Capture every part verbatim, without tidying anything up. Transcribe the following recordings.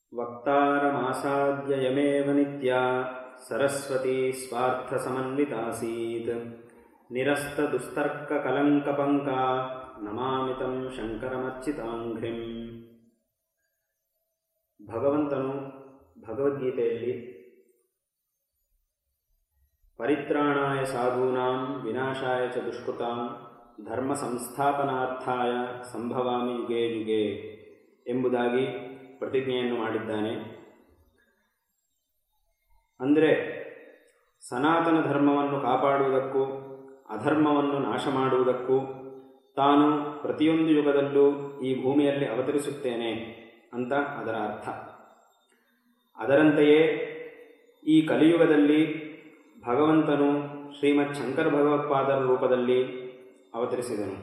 ವಕ್ತಾರಮಾಸಾದ್ಯ ಯಮೇವ ನಿತ್ಯಾ ಸರಸ್ವತಿ ಸ್ವಾರ್ಥಸಮನ್ವಿತಾಸೀತ್ ನಿರಸ್ತದುಸ್ತರ್ಕಕಲಂಕಪಂಕಾ ನಮಾಮಿತಂ ಶಂಕರಮರ್ಚಿತಾಂಘ್ರಿಂ. ಭಗವಂತನು ಭಗವದ್ಗೀತೆಯಲ್ಲಿ ಪರಿತ್ರಾಣಾಯ ಸಾಧೂನಾಂ ವಿನಾಶಾಯ ಚ ದುಷ್ಕೃತಾಂ ಧರ್ಮ ಸಂಸ್ಥಾಪನಾರ್ಥಾಯ ಸಂಭವಾಮಿ ಯುಗೇ ಯುಗೇ ಎಂಬುದಾಗಿ ಪ್ರತಿಜ್ಞೆಯನ್ನು ಮಾಡಿದ್ದಾನೆ. ಅಂದರೆ ಸನಾತನ ಧರ್ಮವನ್ನು ಕಾಪಾಡುವುದಕ್ಕೂ ಅಧರ್ಮವನ್ನು ನಾಶ ಮಾಡುವುದಕ್ಕೂ ತಾನು ಪ್ರತಿಯೊಂದು ಯುಗದಲ್ಲೂ ಈ ಭೂಮಿಯಲ್ಲಿ ಅವತರಿಸುತ್ತೇನೆ ಅಂತ ಅದರ ಅರ್ಥ. ಅದರಂತೆಯೇ ಈ ಕಲಿಯುಗದಲ್ಲಿ ಭಗವಂತನು ಶ್ರೀಮದ್ ಶಂಕರ ಭಗವತ್ಪಾದರ ರೂಪದಲ್ಲಿ ಅವತರಿಸಿದನು.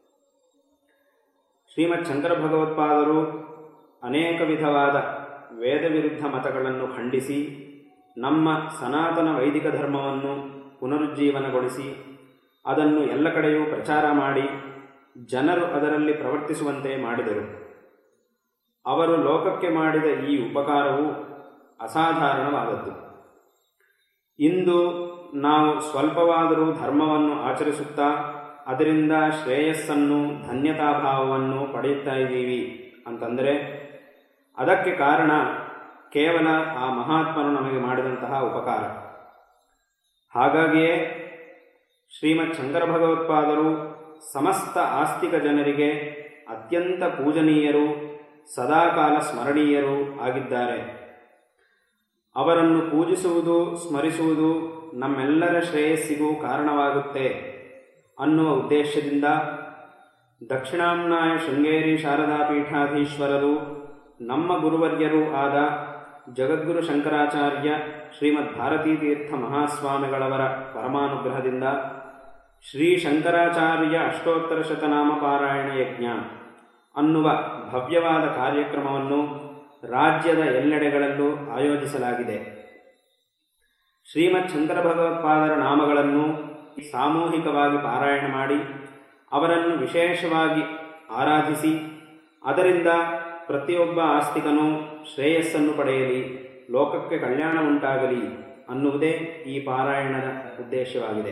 ಶ್ರೀಮದ್ ಶಂಕರ ಭಗವತ್ಪಾದರು ಅನೇಕ ವಿಧವಾದ ವೇದ ವಿರುದ್ಧ ಮತಗಳನ್ನು ಖಂಡಿಸಿ ನಮ್ಮ ಸನಾತನ ವೈದಿಕ ಧರ್ಮವನ್ನು ಪುನರುಜ್ಜೀವನಗೊಳಿಸಿ ಅದನ್ನು ಎಲ್ಲ ಕಡೆಯೂ ಪ್ರಚಾರ ಮಾಡಿ ಜನರು ಅದರಲ್ಲಿ ಪ್ರವರ್ತಿಸುವಂತೆ ಮಾಡಿದರು. ಅವರು ಲೋಕಕ್ಕೆ ಮಾಡಿದ ಈ ಉಪಕಾರವು ಅಸಾಧಾರಣವಾದದ್ದು. ಇಂದು ನಾವು ಸ್ವಲ್ಪವಾದರೂ ಧರ್ಮವನ್ನು ಆಚರಿಸುತ್ತಾ ಅದರಿಂದ ಶ್ರೇಯಸ್ಸನ್ನು ಧನ್ಯತಾಭಾವವನ್ನು ಪಡೆಯುತ್ತಾ ಇದ್ದೀವಿ ಅಂತಂದರೆ ಅದಕ್ಕೆ ಕಾರಣ ಕೇವಲ ಆ ಮಹಾತ್ಮನು ನಮಗೆ ಮಾಡಿದಂತಹ ಉಪಕಾರ. ಹಾಗಾಗಿಯೇ ಶ್ರೀಮದ್ ಶಂಕರ ಭಗವತ್ಪಾದರು ಸಮಸ್ತ ಆಸ್ತಿಕ ಜನರಿಗೆ ಅತ್ಯಂತ ಪೂಜನೀಯರು, ಸದಾಕಾಲ ಸ್ಮರಣೀಯರು ಆಗಿದ್ದಾರೆ. ಅವರನ್ನು ಪೂಜಿಸುವುದು, ಸ್ಮರಿಸುವುದು ನಮ್ಮೆಲ್ಲರ ಶ್ರೇಯಸ್ಸಿಗೂ ಕಾರಣವಾಗುತ್ತೆ ಅನ್ನುವ ಉದ್ದೇಶದಿಂದ ದಕ್ಷಿಣಾಮ್ನಾಯ ಶೃಂಗೇರಿ ಶಾರದಾ ಪೀಠಾಧೀಶ್ವರರು, ನಮ್ಮ ಗುರುವರ್ಯರೂ ಆದ ಜಗದ್ಗುರು ಶಂಕರಾಚಾರ್ಯ ಶ್ರೀಮದ್ ಭಾರತೀ ತೀರ್ಥ ಮಹಾಸ್ವಾಮಿಗಳವರ ಪರಮಾನುಗ್ರಹದಿಂದ ಶ್ರೀ ಶಂಕರಾಚಾರ್ಯ ಅಷ್ಟೋತ್ತರ ಶತನಾಮ ಪಾರಾಯಣ ಯಜ್ಞ ಅನ್ನುವ ಭವ್ಯವಾದ ಕಾರ್ಯಕ್ರಮವನ್ನು ರಾಜ್ಯದ ಎಲ್ಲೆಡೆಗಳಲ್ಲೂ ಆಯೋಜಿಸಲಾಗಿದೆ. ಶ್ರೀಮದ್ ಶಂಕರ ಭಗವತ್ಪಾದರ ನಾಮಗಳನ್ನು ಸಾಮೂಹಿಕವಾಗಿ ಪಾರಾಯಣ ಮಾಡಿ ಅವರನ್ನು ವಿಶೇಷವಾಗಿ ಆರಾಧಿಸಿ ಅದರಿಂದ ಪ್ರತಿಯೊಬ್ಬ ಆಸ್ತಿಕನು ಶ್ರೇಯಸ್ಸನ್ನು ಪಡೆಯಲಿ, ಲೋಕಕ್ಕೆ ಕಲ್ಯಾಣ ಉಂಟಾಗಲಿ ಅನ್ನುವುದೇ ಈ ಪಾರಾಯಣದ ಉದ್ದೇಶವಾಗಿದೆ.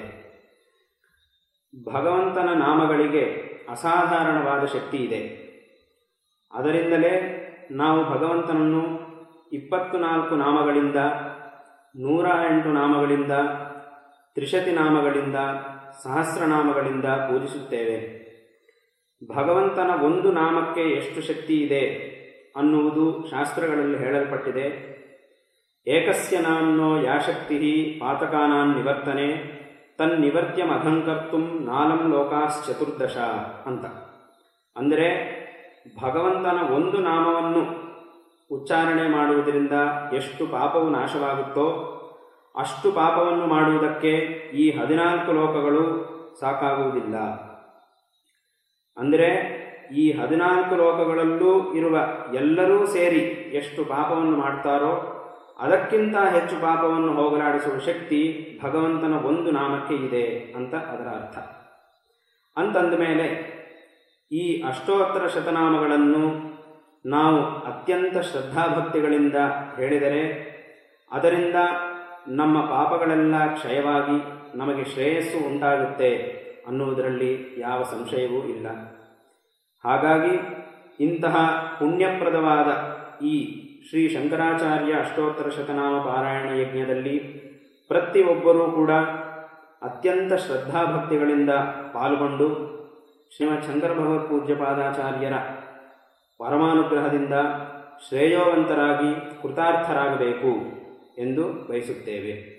ಭಗವಂತನ ನಾಮಗಳಿಗೆ ಅಸಾಧಾರಣವಾದ ಶಕ್ತಿ ಇದೆ. ಅದರಿಂದಲೇ ನಾವು ಭಗವಂತನನ್ನು ಇಪ್ಪತ್ತು ನಾಲ್ಕು ನಾಮಗಳಿಂದ, ನೂರ ಎಂಟು ನಾಮಗಳಿಂದ, ತ್ರಿಶತಿ ನಾಮಗಳಿಂದ, ಸಹಸ್ರನಾಮಗಳಿಂದ ಪೂಜಿಸುತ್ತೇವೆ. ಭಗವಂತನ ಒಂದು ನಾಮಕ್ಕೆ ಎಷ್ಟು ಶಕ್ತಿ ಇದೆ ಅನ್ನುವುದು ಶಾಸ್ತ್ರಗಳಲ್ಲಿ ಹೇಳಲ್ಪಟ್ಟಿದೆ. ಏಕಸ್ಯ ನಾಮ್ನೋ ಯಾ ಶಕ್ತಿ ಪಾತಕಾನಾಂ ನಿವರ್ತನೆ ತನ್ನಿವರ್ತ್ಯಂ ಅಘಂಕರ್ತುಂ ನಾಲಂ ಲೋಕಾಶ್ಚತುರ್ದಶ ಅಂತ. ಅಂದರೆ ಭಗವಂತನ ಒಂದು ನಾಮವನ್ನು ಉಚ್ಚಾರಣೆ ಮಾಡುವುದರಿಂದ ಎಷ್ಟು ಪಾಪವು ನಾಶವಾಗುತ್ತೋ ಅಷ್ಟು ಪಾಪವನ್ನು ಮಾಡುವುದಕ್ಕೆ ಈ ಹದಿನಾಲ್ಕು ಲೋಕಗಳು ಸಾಕಾಗುವುದಿಲ್ಲ. ಅಂದರೆ ಈ ಹದಿನಾಲ್ಕು ಲೋಕಗಳಲ್ಲೂ ಇರುವ ಎಲ್ಲರೂ ಸೇರಿ ಎಷ್ಟು ಪಾಪವನ್ನು ಮಾಡ್ತಾರೋ ಅದಕ್ಕಿಂತ ಹೆಚ್ಚು ಪಾಪವನ್ನು ಹೋಗಲಾಡಿಸುವ ಶಕ್ತಿ ಭಗವಂತನ ಒಂದು ನಾಮಕ್ಕೆ ಇದೆ ಅಂತ ಅದರ ಅರ್ಥ. ಅಂತಂದ ಮೇಲೆ ಈ ಅಷ್ಟೋತ್ತರ ಶತನಾಮಗಳನ್ನು ನಾವು ಅತ್ಯಂತ ಶ್ರದ್ಧಾಭಕ್ತಿಗಳಿಂದ ಹೇಳಿದರೆ ಅದರಿಂದ ನಮ್ಮ ಪಾಪಗಳೆಲ್ಲ ಕ್ಷಯವಾಗಿ ನಮಗೆ ಶ್ರೇಯಸ್ಸು ಉಂಟಾಗುತ್ತೆ ಅನ್ನುವುದರಲ್ಲಿ ಯಾವ ಸಂಶಯವೂ ಇಲ್ಲ. ಹಾಗಾಗಿ ಇಂತಹ ಪುಣ್ಯಪ್ರದವಾದ ಈ ಶ್ರೀ ಶಂಕರಾಚಾರ್ಯ ಅಷ್ಟೋತ್ತರ ಶತನಾಮ ಪಾರಾಯಣ ಯಜ್ಞದಲ್ಲಿ ಪ್ರತಿಯೊಬ್ಬರೂ ಕೂಡ ಅತ್ಯಂತ ಶ್ರದ್ಧಾಭಕ್ತಿಗಳಿಂದ ಪಾಲ್ಗೊಂಡು ಶ್ರೀಮದ್ ಶಂಕರ ಭಗವತ್ ಪೂಜ್ಯಪಾದಾಚಾರ್ಯರ ಪರಮಾನುಗ್ರಹದಿಂದ ಶ್ರೇಯೋವಂತರಾಗಿ ಕೃತಾರ್ಥರಾಗಬೇಕು ಎಂದು ಬಯಸುತ್ತೇವೆ.